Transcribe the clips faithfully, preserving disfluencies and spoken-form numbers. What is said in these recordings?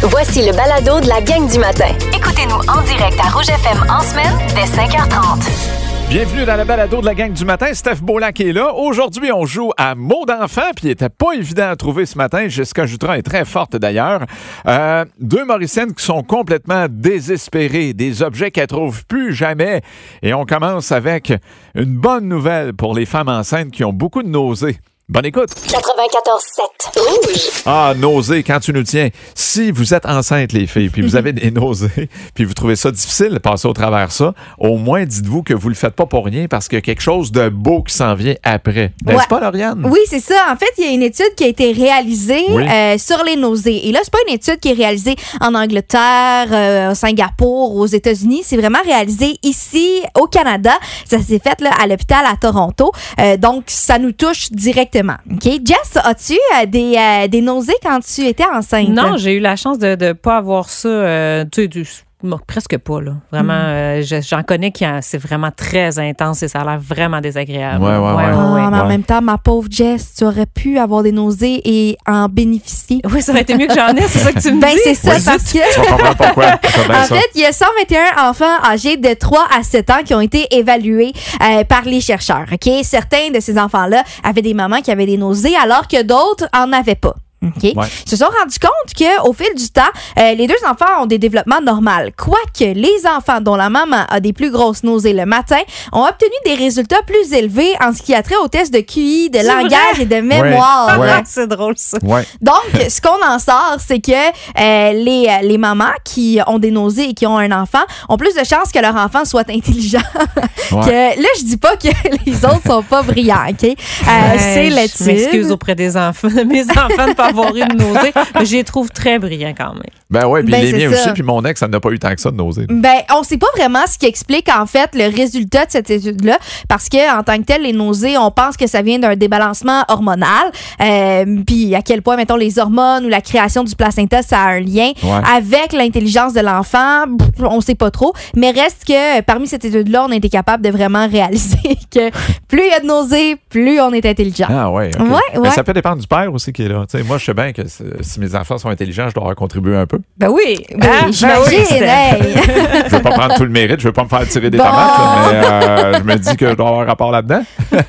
Voici le balado de la gang du matin. Écoutez-nous en direct à Rouge F M en semaine dès cinq heures trente. Bienvenue dans le balado de la gang du matin. Steph Beaulac est là. Aujourd'hui, on joue à mots d'enfant, puis il n'était pas évident à trouver ce matin. Jessica Jutras est très forte d'ailleurs. Euh, deux Mauriciennes qui sont complètement désespérées, des objets qu'elles ne trouvent plus jamais. Et on commence avec une bonne nouvelle pour les femmes enceintes qui ont beaucoup de nausées. Bonne écoute. quatre-vingt-quatorze sept Rouge. Ah, nausées, quand tu nous tiens. Si vous êtes enceinte, les filles, puis vous avez des nausées, puis vous trouvez ça difficile de passer au travers de ça, au moins dites-vous que vous le faites pas pour rien parce qu'il y a quelque chose de beau qui s'en vient après. N'est-ce ouais. pas, Lauriane? Oui, c'est ça. En fait, il y a une étude qui a été réalisée oui. euh, sur les nausées. Et là, c'est pas une étude qui est réalisée en Angleterre, euh, au Singapour, aux États-Unis. C'est vraiment réalisé ici, au Canada. Ça s'est fait là, à l'hôpital à Toronto. Euh, donc, ça nous touche directement. OK. Jess, as-tu euh, des, euh, des nausées quand tu étais enceinte? Non, j'ai eu la chance de ne pas avoir ça, euh, tu sais, du, presque pas, là. Vraiment, mm. euh, je, j'en connais qui a, c'est vraiment très intense et ça a l'air vraiment désagréable. Ouais, ouais, ouais. ouais, ouais, ouais. Mais en ouais. même temps, ma pauvre Jess, tu aurais pu avoir des nausées et en bénéficier. Oui, ça aurait été mieux que j'en ai, c'est ça que tu me ben, dis? c'est ça, oui, parce que... Tu vas comprendre pourquoi. En fait, il y a cent vingt et un enfants âgés de trois à sept ans qui ont été évalués euh, par les chercheurs. OK? Certains de ces enfants-là avaient des mamans qui avaient des nausées alors que d'autres en avaient pas. OK. Ouais. Ils se sont rendus compte qu'au fil du temps, euh, les deux enfants ont des développements normaux. Quoique les enfants dont la maman a des plus grosses nausées le matin ont obtenu des résultats plus élevés en ce qui a trait aux tests de Q I, de c'est langage vrai? et de mémoire. Ouais. Ouais. C'est drôle, ça. Ouais. Donc, ce qu'on en sort, c'est que euh, les, les mamans qui ont des nausées et qui ont un enfant ont plus de chances que leur enfant soit intelligent. Ouais. que, là, je dis pas que les autres sont pas brillants, OK? Euh, Ouais, c'est je l'étude. m'excuse auprès des enfants, mes enfants de pas avoir eu de nausée, mais je les trouve très brillants quand même. Ben oui, puis Ben, les c'est miens ça. aussi, puis mon ex, ça n'a pas eu tant que ça de nausées. Ben, on sait pas vraiment ce qui explique en fait le résultat de cette étude-là, parce que en tant que tel, les nausées, on pense que ça vient d'un débalancement hormonal, euh, puis à quel point, mettons, les hormones ou la création du placenta, ça a un lien Ouais. avec l'intelligence de l'enfant. On sait pas trop, mais reste que euh, parmi cette étude-là, on a été capable de vraiment réaliser que plus il y a de nausées, plus on est intelligent. Ah ouais, OK. Ouais, Mais ouais. ça peut dépendre du père aussi qui est là. T'sais, moi, je sais bien que si mes enfants sont intelligents, je dois avoir contribué un peu. Ben oui. Oui, Ah, j'imagine. ben oui, c'était- hey. Je veux pas prendre tout le mérite, je veux pas me faire tirer des Bon. tomates, là, mais euh, je me dis que je dois avoir un rapport là-dedans.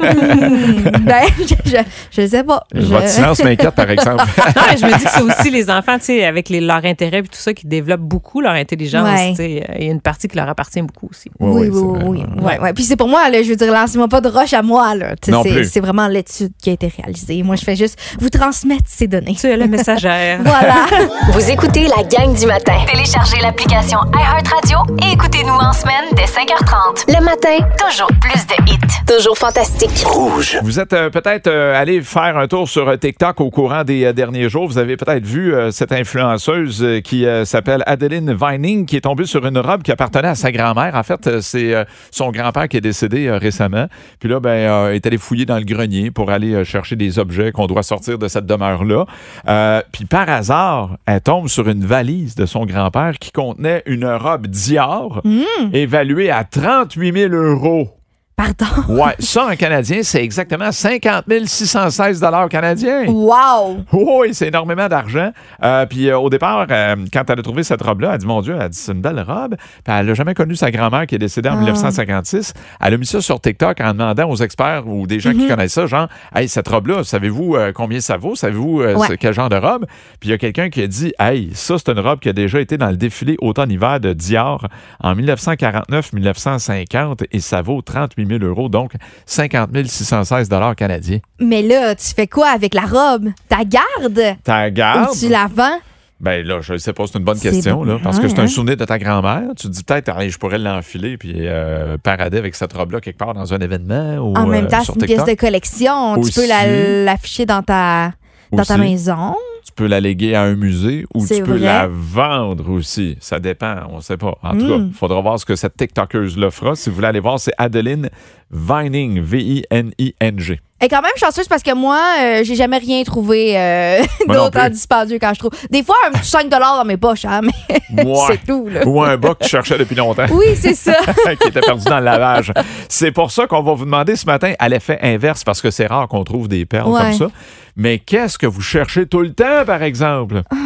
ben, je, je, je sais pas. Je- Votre silence m'inquiète, par exemple. Non, mais je me dis que c'est aussi les enfants, tu sais, avec les, leur intérêt et tout ça, qui développent beaucoup leur intelligence. Ouais. Tu sais, il y a une partie qui leur appartient beaucoup aussi. Oui, oui, c'est oui. vrai, oui. ouais. Ouais, ouais. Puis c'est pour moi, là, je veux dire, lancez-moi pas de roche à moi. Là. Tu sais, Non c'est, plus. c'est vraiment l'étude qui a été réalisée. Moi, je fais juste vous transmettre ces données. Tu es la messagère. Voilà. Vous écoutez la gang du matin. Téléchargez l'application iHeartRadio et écoutez-nous en semaine dès cinq heures trente. Le matin, Toujours plus de hits. toujours fantastique. Vous êtes euh, peut-être euh, allé faire un tour sur euh, TikTok au courant des euh, derniers jours. Vous avez peut-être vu euh, cette influenceuse euh, qui euh, s'appelle Adeline Vining qui est tombée sur une robe qui appartenait à sa grand-mère. En fait, euh, c'est euh, son grand-père qui est décédé euh, récemment. Puis là, ben, euh, elle est allé fouiller dans le grenier pour aller euh, chercher des objets qu'on doit sortir de cette demeure-là. Euh, puis par hasard, elle tombe sur une valise de son grand-père qui contenait une robe Dior évaluée à trente-huit mille euros. Pardon. Ouais, ça, en canadien, c'est exactement cinquante mille six cent seize dollars canadiens. Wow. Oui, c'est énormément d'argent. Euh, puis euh, au départ, euh, quand elle a trouvé cette robe-là, elle a dit, mon Dieu, elle a dit, c'est une belle robe. Puis elle n'a jamais connu sa grand-mère qui est décédée en Ah. dix-neuf cent cinquante-six. Elle a mis ça sur TikTok en demandant aux experts ou des gens Mm-hmm. qui connaissent ça, genre, hey, cette robe-là, savez-vous euh, combien ça vaut? Savez-vous euh, Ouais. c'est quel genre de robe? Puis il y a quelqu'un qui a dit, hey, ça, c'est une robe qui a déjà été dans le défilé automne-hiver de Dior en dix-neuf cent quarante-neuf dix-neuf cent cinquante et ça vaut trente-huit mille euros, donc cinquante mille six cent seize dollars canadiens. Mais là, tu fais quoi avec la robe? Ta garde? Ta garde? Ou tu la vends? Ben là, je sais pas, c'est une bonne C'est question, bon. là, parce que Ouais, c'est un hein? souvenir de ta grand-mère. Tu te dis peut-être, allez, je pourrais l'enfiler puis euh, parader avec cette robe-là quelque part dans un événement ou En même euh, temps, sur c'est une TikTok. pièce de collection. Aussi. Tu peux la- l'afficher dans ta, dans ta Aussi. maison. Tu peux la léguer à un musée ou C'est tu peux vrai. la vendre aussi. Ça dépend, on ne sait pas. En tout Mm. cas, il faudra voir ce que cette TikTokeuse-là fera. Si vous voulez aller voir, c'est Adeline Vining, V I N I N G. Elle est quand même chanceuse parce que moi, euh, j'ai jamais rien trouvé euh, Moi non d'autant plus. dispendieux quand je trouve. Des fois, un petit cinq dollars dans mes poches, hein, mais Ouais. c'est tout. Là. Ou un bas que tu cherchais depuis longtemps. Oui, c'est ça. qui était perdu dans le lavage. C'est pour ça qu'on va vous demander ce matin à l'effet inverse, parce que c'est rare qu'on trouve des perles Ouais. comme ça. Mais qu'est-ce que vous cherchez tout le temps, par exemple?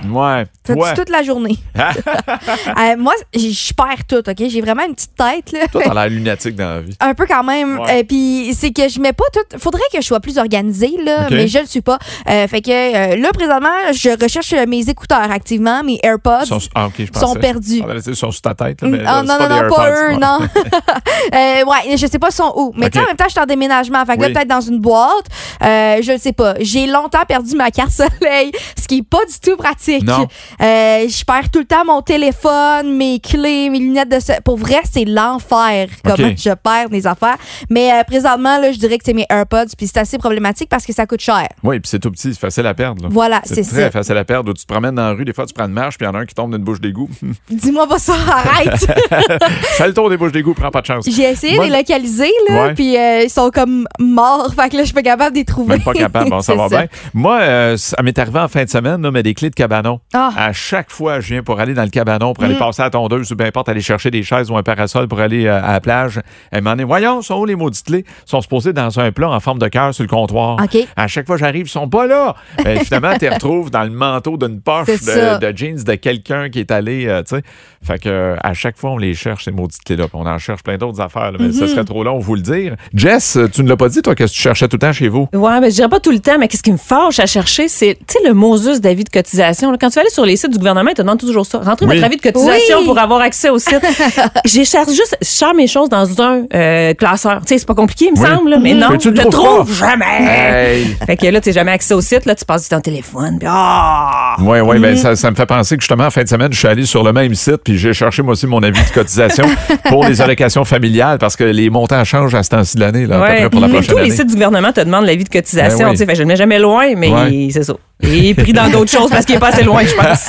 Ouais. Ça Ouais. dit toute la journée. euh, moi, j- je perds tout, OK? J'ai vraiment une petite tête, là. Toi, t'as l'air lunatique dans la vie. Un peu quand même. Ouais. Euh, Puis c'est que je mets pas tout. Faudrait que je sois plus organisée, là, OK. mais je le suis pas. Euh, fait que euh, là, présentement, je recherche mes écouteurs activement. Mes AirPods Ils sont, ah, ok, je sont pensais. perdus. Ah, ben, ils sont sur ta tête. Là, mais Ah, là, non, c'est non, pas non, des pas AirPods. eux, Ouais. non. euh, ouais, je sais pas sont où. Mais tu sais, OK. en même temps, je suis en déménagement. Fait que là, Oui. peut-être dans une boîte. Euh, je ne sais pas. J'ai longtemps perdu ma carte soleil, ce qui est pas du tout pratique. Non. Euh, je perds tout le temps mon téléphone, mes clés, mes lunettes de... se- Pour vrai, c'est l'enfer comment OK. je perds mes affaires. Mais euh, présentement, là, je dirais que c'est mes AirPods, puis c'est assez problématique parce que ça coûte cher. Oui, puis c'est tout petit, c'est facile à perdre. Là. Voilà, c'est très ça. facile à perdre. Tu te promènes dans la rue, des fois, tu prends une marche, puis il y en a un qui tombe d'une bouche d'égout. Dis-moi pas ça, arrête! Fais le tour des bouches d'égout, prends pas de chance. J'ai essayé Moi, de les localiser, là, Ouais. puis euh, ils sont comme morts. Fait que là, je suis pas capable de les trouver. Même pas capable, bon, ça C'est va bien. Moi, euh, ça m'est arrivé en fin de semaine, là, mais des clés de cabanon. Ah. À chaque fois, je viens pour aller dans le cabanon, pour aller Mm. passer à la tondeuse ou peu importe, aller chercher des chaises ou un parasol pour aller euh, à la plage. Elle m'en est, voyons, sont où les maudites clés? Ils sont supposés dans un plat en forme de cœur sur le comptoir. OK. À chaque fois, j'arrive, ils sont pas là. Ben, finalement, tu les retrouves dans le manteau d'une poche C'est ça. de, de jeans de quelqu'un qui est allé, euh, tu sais. Fait que euh, à chaque fois, on les cherche, ces maudites clés-là. Puis on en cherche plein d'autres affaires, là, mais Mm-hmm. ça serait trop long, vous le dire. Jess, tu ne l'as pas dit, toi, que tu cherchais tout le temps chez vous? Ouais, mais je dirais pas tout le temps, mais qu'est-ce qui me fâche à chercher, c'est, tu sais, le Moses d'avis de cotisation. Là, quand tu vas aller sur les sites du gouvernement, ils te demandent toujours ça. Rentrez Oui. votre avis de cotisation Oui. pour avoir accès au site. J'ai cherché juste, je cherche mes choses dans un euh, classeur. Tu sais, c'est pas compliqué, il me Oui. semble, là, mais non, Mais tu le je le trouves trouve pas. jamais. Hey! Fait que là, tu n'as jamais accès au site, là, tu passes du temps au téléphone, puis ah! Oui, oui, ben ça, ça me fait penser que justement, en fin de semaine, je suis allé sur le même site puis j'ai cherché moi aussi mon avis de cotisation pour les allocations familiales parce que les montants changent à ce temps-ci de l'année, là, à peu Ouais. près pour la Mais prochaine tous année. les sites du gouvernement te demandent l'avis de cotisation. Ben oui. Tu sais, fait que je le mets jamais loin, mais Ouais. c'est ça. Et pris dans d'autres choses parce qu'il est pas assez loin, je pense.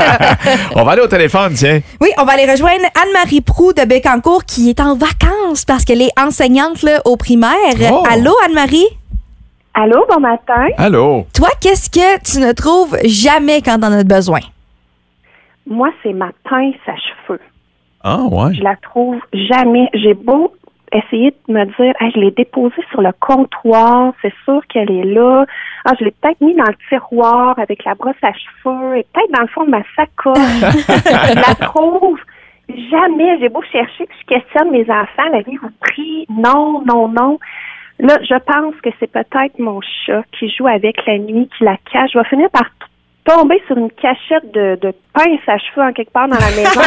On va aller au téléphone, tiens. Oui, on va aller rejoindre Anne-Marie Proux de Bécancour qui est en vacances parce qu'elle est enseignante là, au primaire. Oh. Allô, Anne-Marie? Allô, bon matin. Allô? Toi, qu'est-ce que tu ne trouves jamais quand t'en as besoin? Moi, c'est ma pince à cheveux. Ah, ouais. Je la trouve jamais. J'ai beau essayer de me dire, hey, je l'ai déposée sur le comptoir, c'est sûr qu'elle est là. Ah, je l'ai peut-être mis dans le tiroir avec la brosse à cheveux et peut-être dans le fond de ma sacoche. Je la trouve jamais. J'ai beau chercher, que je questionne mes enfants, l'avez-vous pris? Non, non, non. Là, je pense que c'est peut-être mon chat qui joue avec la nuit, qui la cache. Je vais finir par t- tomber sur une cachette de, de pince à cheveux en quelque part dans la maison.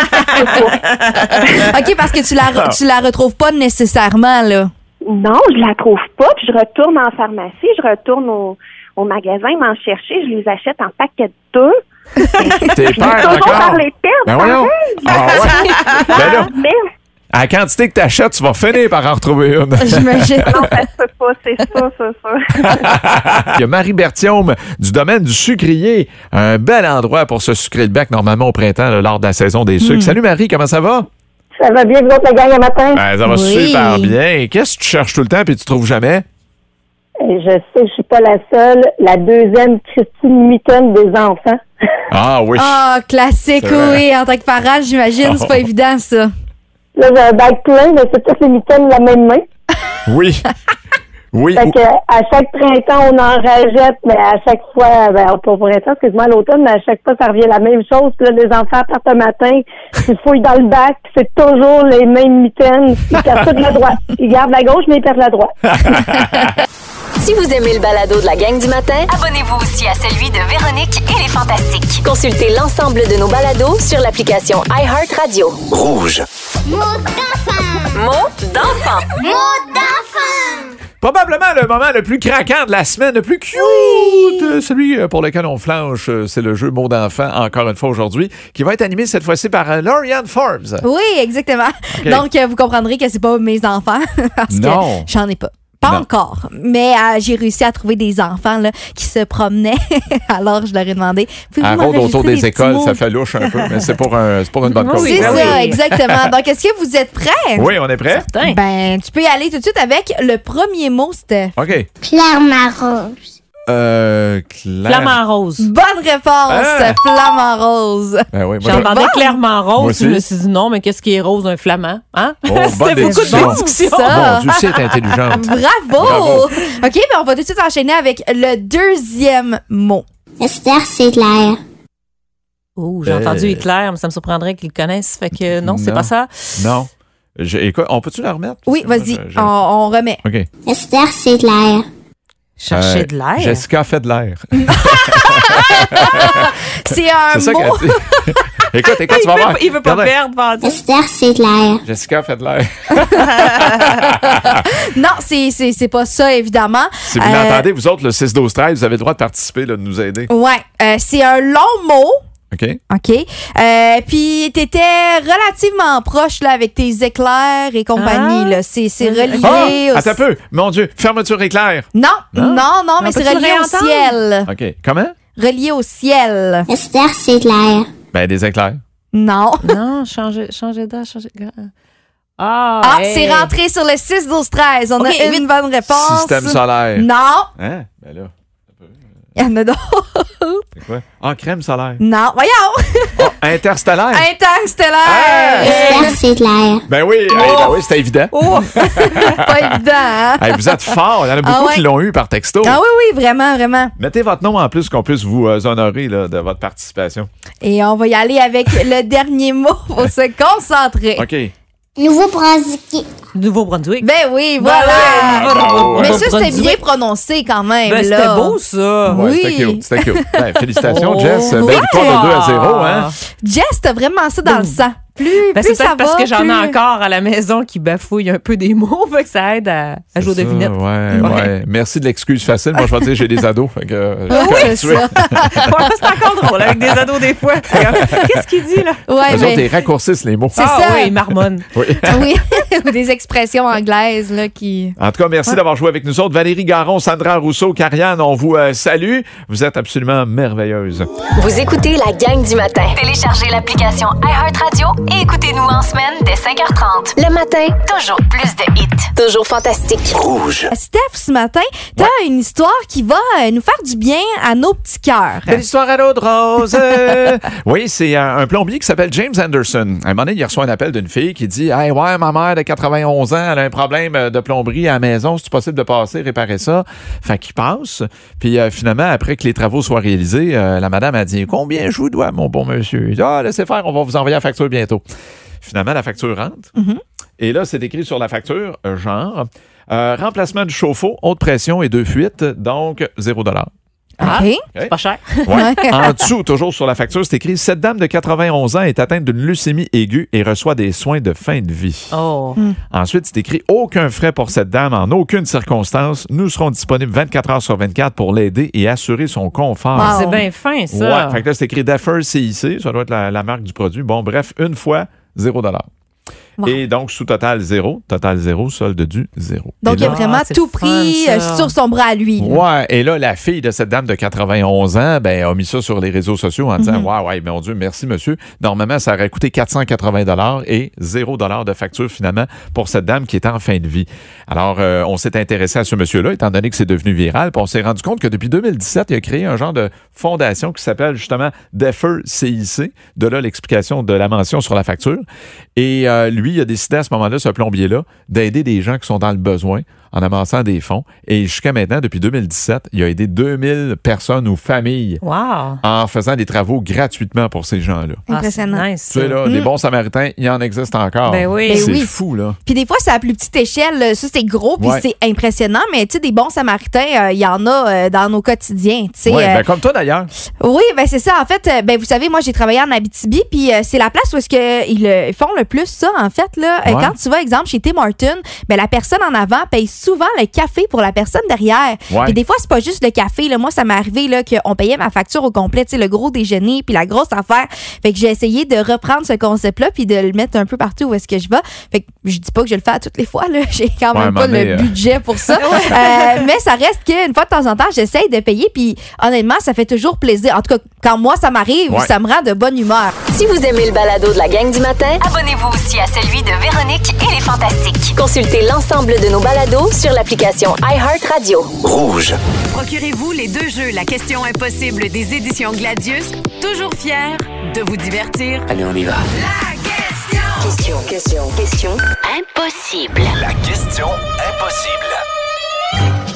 OK, parce que tu la, tu la retrouves pas nécessairement, là. Non, je la trouve pas. Puis je retourne en pharmacie, je retourne au, au magasin m'en chercher. Je les achète en paquet de deux. T'es Je peur vais toujours encore? par les perdre. Ben voyons. Ah, ouais. Ben là, Mais à la quantité que t'achètes, tu vas finir par en retrouver une. J'imagine. non, ça se peut pas, c'est ça, c'est ça. Il y a Marie Berthiaume du domaine du sucrier. Un bel endroit pour se sucrer le bec, normalement au printemps, là, lors de la saison des sucres. Salut Marie, comment ça va? Ça va bien, vous autres, la gang, le matin? Ben, ça va Oui. super bien. Qu'est-ce que tu cherches tout le temps et tu trouves jamais? Je sais que je suis pas la seule. La deuxième Christine Mitten des enfants. Ah oui. Ah, classique, C'est vrai. oui. En tant que parent, j'imagine, c'est pas évident, ça. Là, j'ai un bac plein, mais c'est toutes les mitaines de la même main. Oui. Oui. Fait que, à chaque printemps, on en rajoute, mais à chaque fois, ben, pas au printemps, excuse-moi, à l'automne, mais à chaque fois, ça revient la même chose. Puis là, les enfants partent le matin, ils fouillent dans le bac, puis c'est toujours les mêmes mitaines. Ils perdent toute la droite. Ils gardent la gauche, mais ils perdent la droite. Si vous aimez le balado de la gang du matin, Abonnez-vous aussi à celui de Véronique et les Fantastiques. consultez l'ensemble de nos balados sur l'application iHeartRadio. Rouge. Mots d'enfant. Probablement le moment le plus craquant de la semaine, le plus cute. Celui pour lequel on flanche, c'est le jeu Mots d'enfant, encore une fois aujourd'hui, qui va être animé cette fois-ci par euh, Lauriane Forbes. Oui, exactement. OK. Donc, euh, vous comprendrez que c'est pas mes enfants parce Non. que j'en ai pas. Pas Non. encore. Mais euh, j'ai réussi à trouver des enfants là, qui se promenaient. Alors, je leur ai demandé. Pouvez-vous Elle rôde m'enregistrer autour des petits écoles, mots? ça fait louche un peu, mais c'est pour, un, c'est pour une bonne Oui, cause. C'est ben ça, oui. exactement. Donc, est-ce que vous êtes prêts? Oui, on est prêt? Certain. Ben, tu peux y aller tout de suite avec le premier mot, Steph. OK. Claire Marose. Euh, Claire. Flamant rose. Bonne réponse, Ah! Flamant rose. Ben oui, moi, J'ai je- demandé Bon. clairement Moi rose, aussi. puis je me suis dit non, mais qu'est-ce qui est rose, un flamand? Hein? Oh, bonne C'était beaucoup de déduction. déduction. Ça. Mon Dieu, c'est intelligente. Bravo! Bravo. OK, ben on va tout de suite enchaîner avec le deuxième mot. Esther, c'est Claire. Oh, j'ai Euh, entendu éclair, mais ça me surprendrait qu'ils le connaissent. Fait que non, c'est Non. pas ça. Non. Je- écoute, on peut-tu la remettre? Oui, Parce que vas-y, moi, je- je- on, on remet. OK. Esther, c'est de l'air. Chercher Euh, de l'air. Jessica fait de l'air. C'est un C'est ça mot. qu'elle dit. Écoute, écoute, tu il, vas veut, voir. il veut pas Regardez. perdre, Vandy. Esther, c'est de l'air. Jessica fait de l'air. Non, c'est, c'est, c'est pas ça, évidemment. Si vous Euh, l'entendez, vous autres, le six douze treize, vous avez le droit de participer, là, de nous aider. Ouais, euh, c'est un long mot. OK? OK. Euh, puis, t'étais relativement proche là, avec tes éclairs et compagnie. Ah. Là. C'est, c'est Ah. relié Ah, au... attends un peu. Mon Dieu, fermeture éclair. Non, Non? non, non, mais On c'est peut-tu le relié au réentendre? ciel. OK. Comment? Relié au ciel. Esther, c'est de l'air. Ben, des éclairs. Non. Non, changer, changer d'âge, changer de... Ah, Ah, hey. c'est rentré sur le six douze treize. On OK, a une huit. bonne réponse. Système solaire. Non. Hein? Ben là, Il y en a d'autres. c'est quoi? Ah, crème solaire. Non. Voyons. Ah, interstellaire. Interstellaire. Esther, c'est de l'air. Ben oui, hey, ben oui, c'était évident. Oh. Pas évident, hein? Hey, vous êtes forts. Il y en a beaucoup Ah ouais. qui l'ont eu par texto. Ah oui, oui, vraiment, vraiment. Mettez votre nom en plus qu'on puisse vous euh, honorer là, de votre participation. Et on va y aller avec le dernier mot pour se concentrer. OK. Nouveau-Brunswick. Nouveau-Brunswick. Ben oui, voilà. Bravo, Mais ouais. ça, c'était bien prononcé quand même. Ben, c'était là. beau, ça. Ouais, Oui. c'était cute. C'était cute. Ben, félicitations, Oh, Jess. Belle ouais. victoire de deux à zéro. Hein? Jess, t'as vraiment ça dans le sang. Plus, Ben, plus c'est ça peut-être parce va, que j'en plus- ai encore à la maison qui bafouillent un peu des mots, fait que ça aide à, à jouer aux C'est ça, devinettes. Ouais, ouais, Ouais. Merci de l'excuse facile. Moi, je vais te dire, j'ai des ados. Fait que, euh, Ah oui, je c'est suis ça. Ouais, c'est encore drôle avec des ados des fois. C'est comme, qu'est-ce qu'il dit, là? Ouais, Eux autres, mais... ils raccourcissent les mots. C'est ah, ça. oui, marmonne. Oui. Oui, ou des expressions anglaises là, qui... En tout cas, merci d'avoir joué avec nous autres. Valérie Garon, Sandra Rousseau, Karianne, on vous euh, salue. Vous êtes absolument merveilleuses. Vous écoutez la gang du matin. Téléchargez l'application iHeartRadio et écoutez-nous en semaine dès cinq heures trente. Le matin, toujours plus de hits. Toujours fantastique. Steph, ce matin, t'as une histoire qui va euh, nous faire du bien à nos petits cœurs. Belle histoire à l'eau de rose. Oui, c'est un, un plombier qui s'appelle James Anderson. À un moment donné, il reçoit un appel d'une fille qui dit « Hey, ouais, ma mère de quatre-vingt-onze ans, elle a un problème de plomberie à la maison. C'est possible de passer, réparer ça? » Fait qu'il passe. Puis euh, finalement, après que les travaux soient réalisés, euh, la madame a dit « Combien je vous dois, mon bon monsieur? » Il dit « Ah, laissez faire, on va vous envoyer la facture bientôt. » Finalement, la facture rentre. Mm-hmm. Et là, c'est écrit sur la facture, euh, genre, euh, remplacement du chauffe-eau, haute pression et deux fuites, donc zéro dollar. OK. C'est pas cher. Ouais. En dessous, toujours sur la facture, c'est écrit « Cette dame de quatre-vingt-onze ans est atteinte d'une leucémie aiguë et reçoit des soins de fin de vie. Oh. Ensuite, c'est écrit « Aucun frais pour cette dame en aucune circonstance. Nous serons disponibles vingt-quatre heures sur vingt-quatre pour l'aider et assurer son confort. Wow. C'est bien fin, ça. Ouais, fait que là, c'est écrit Daffer C I C, ça doit être la, la marque du produit. Bon, bref, une fois, zéro dollar. Wow. Et donc, sous total zéro, total zéro, solde du zéro. Donc, Et il a là- vraiment Ah, c'est tout le fun, pris euh, ça. sur son bras à lui. là. Ouais, et là, la fille de cette dame de quatre-vingt-onze ans, ben, a mis ça sur les réseaux sociaux en disant, ouais, ouais, mon Dieu, merci, monsieur. Normalement, ça aurait coûté quatre cent quatre-vingts dollars et zéro dollar de facture, finalement, pour cette dame qui est en fin de vie. Alors, euh, on s'est intéressé à ce monsieur-là, étant donné que c'est devenu viral, puis on s'est rendu compte que depuis deux mille dix-sept, il a créé un genre de fondation qui s'appelle justement Daffer C I C. De là, l'explication de la mention sur la facture. Et euh, lui, il a décidé à ce moment-là, ce plombier-là, d'aider des gens qui sont dans le besoin en amassant des fonds. Et jusqu'à maintenant, depuis deux mille dix-sept, il a aidé deux mille personnes ou familles Wow. en faisant des travaux gratuitement pour ces gens-là. Impressionnant. Ah, c'est nice, Tu sais, ça. là, des bons samaritains, il en existe encore. Ben oui. Ben C'est oui. fou, là. Puis des fois, c'est à plus petite échelle. là. Ça, c'est gros, puis Ouais. c'est impressionnant. Mais tu sais, des bons samaritains, euh, il y en a euh, dans nos quotidiens. tu sais, Ouais, euh, ben, comme toi, d'ailleurs. Oui, ben c'est ça. En fait, euh, ben vous savez, moi j'ai travaillé en Abitibi, puis euh, c'est la place où est-ce que ils euh, font le plus ça. En fait, là, Euh, Ouais. quand tu vas, exemple, chez Tim Hortons, ben la personne en avant paye souvent le café pour la personne derrière. Ouais. Et des fois, c'est pas juste le café. Là. Moi, ça m'est arrivé là qu'on payait ma facture au complet, tu sais, le gros déjeuner, puis la grosse affaire. Fait que j'ai essayé de reprendre ce concept-là, puis de le mettre un peu partout où est-ce que je vais. Fait que je dis pas que je le fais à toutes les fois. Là. J'ai quand Ouais, même pas à un moment le donné, euh. budget pour ça. Euh, mais ça reste qu'une fois de temps en temps, j'essaye de payer, puis honnêtement, ça fait toujours plaisir. En tout cas, quand moi, ça m'arrive, Ouais. ça me rend de bonne humeur. Si vous aimez le balado de la gang du matin, abonnez-vous aussi à celui de Véronique et les Fantastiques. Consultez l'ensemble de nos balados sur l'application iHeartRadio. Procurez-vous les deux jeux La question impossible des éditions Gladius, toujours fiers de vous divertir. Allez, on y va. La question! Question, question, question impossible. La question impossible.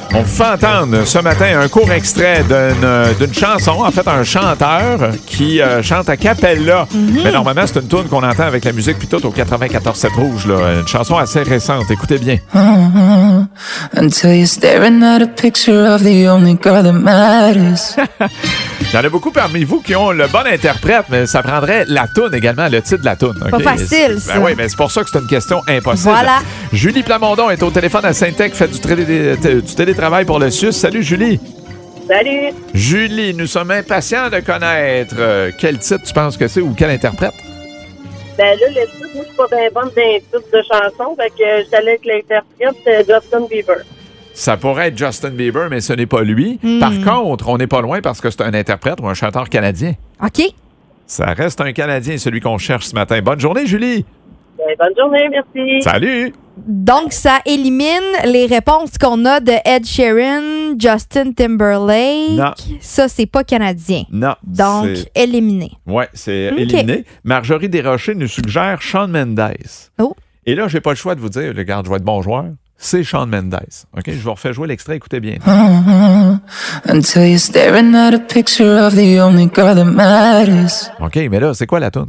On vous fait entendre ce matin un court extrait d'une, d'une chanson, en fait un chanteur qui euh, chante a cappella. Mm-hmm. Mais normalement, c'est une tune qu'on entend avec la musique puis tout au quatre-vingt-quatorze sept Rouge. Là. Une chanson assez récente. Écoutez bien. Uh-huh. Until you're staring at a picture of the only girl that matters. Il y en a beaucoup parmi vous qui ont le bon interprète, mais ça prendrait la toune également, le titre de la toune. Okay? Pas facile, ça. Ben oui, mais c'est pour ça que c'est une question impossible. Voilà. Julie Plamondon est au téléphone à Saint-Tech, fait du, télé- du télétravail pour le S U S. Salut, Julie. Salut. Julie, nous sommes impatients de connaître euh, quel titre tu penses que c'est ou quel interprète. Ben là, le titre, moi, je suis pas bien bonne d'un titre de chanson, fait que je suis allée avec l'interprète euh, Justin Bieber. Ça pourrait être Justin Bieber, mais ce n'est pas lui. Mm. Par contre, on n'est pas loin parce que c'est un interprète ou un chanteur canadien. OK. Ça reste un Canadien, celui qu'on cherche ce matin. Bonne journée, Julie. Ben, bonne journée, merci. Salut. Donc, ça élimine les réponses qu'on a de Ed Sheeran, Justin Timberlake. Non. Ça, c'est pas canadien. Non. Donc, c'est... éliminé. Oui, c'est Okay. éliminé. Marjorie Desrochers nous suggère Shawn Mendes. Oh. Et là, j'ai pas le choix de vous dire, regarde, je vais être bon joueur. C'est Shawn Mendes. OK? Je vous refais jouer l'extrait. Écoutez bien. Uh-huh. Until you're staring at a picture of the only girl that matters. OK, mais là, c'est quoi la toune?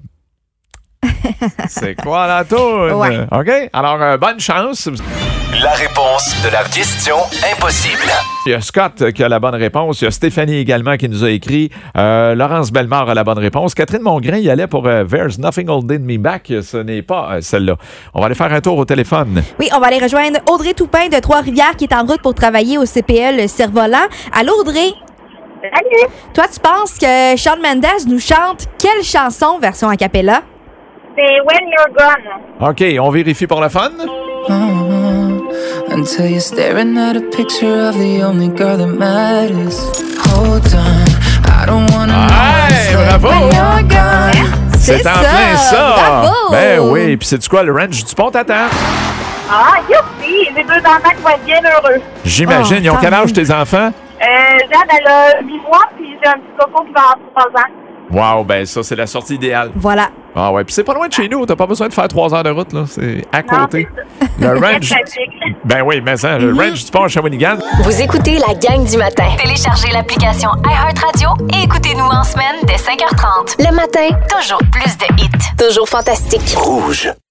C'est quoi la toune? Ouais. OK? Alors, euh, bonne chance. La réponse de la question impossible. Il y a Scott qui a la bonne réponse. Il y a Stéphanie également qui nous a écrit. Euh, Laurence Bellemare a la bonne réponse. Catherine Mongrain y allait pour euh, There's Nothing Holding Me Back. Ce n'est pas euh, celle-là. On va aller faire un tour au téléphone. Oui, on va aller rejoindre Audrey Toupin de Trois-Rivières qui est en route pour travailler au C P L Cerf-Volant. Allô, Audrey? Salut. Toi, tu penses que Shawn Mendes nous chante quelle chanson version a cappella? C'est When You're Gone. OK, on vérifie pour le fun. Uh-huh. Until you're staring at a picture of the only girl that matters. Hold on, I don't wanna Hey, know. bravo! When you're gone. C'est en plein ça! Bravo! Ben oui, puis c'est quoi, le ranch du pont t'attend? Ah, youpi! Les deux enfants qui vont être bien heureux. J'imagine. Oh, Ils ont quel âge, tant tes enfants? Euh, Jeanne, elle a huit mois, puis j'ai un petit coco qui va avoir trois ans. Wow, ben ça, c'est la sortie idéale. Voilà. Ah ouais, puis c'est pas loin de chez nous. T'as pas besoin de faire trois heures de route, là. C'est à côté. Non, Le c'est ranch... pratique. Ben oui, mais ça, le ranch du pont à Shawinigan. Vous écoutez la gang du matin. Téléchargez l'application iHeartRadio et écoutez-nous en semaine dès cinq heures trente. Le matin, toujours plus de hits. Toujours fantastique. Rouge.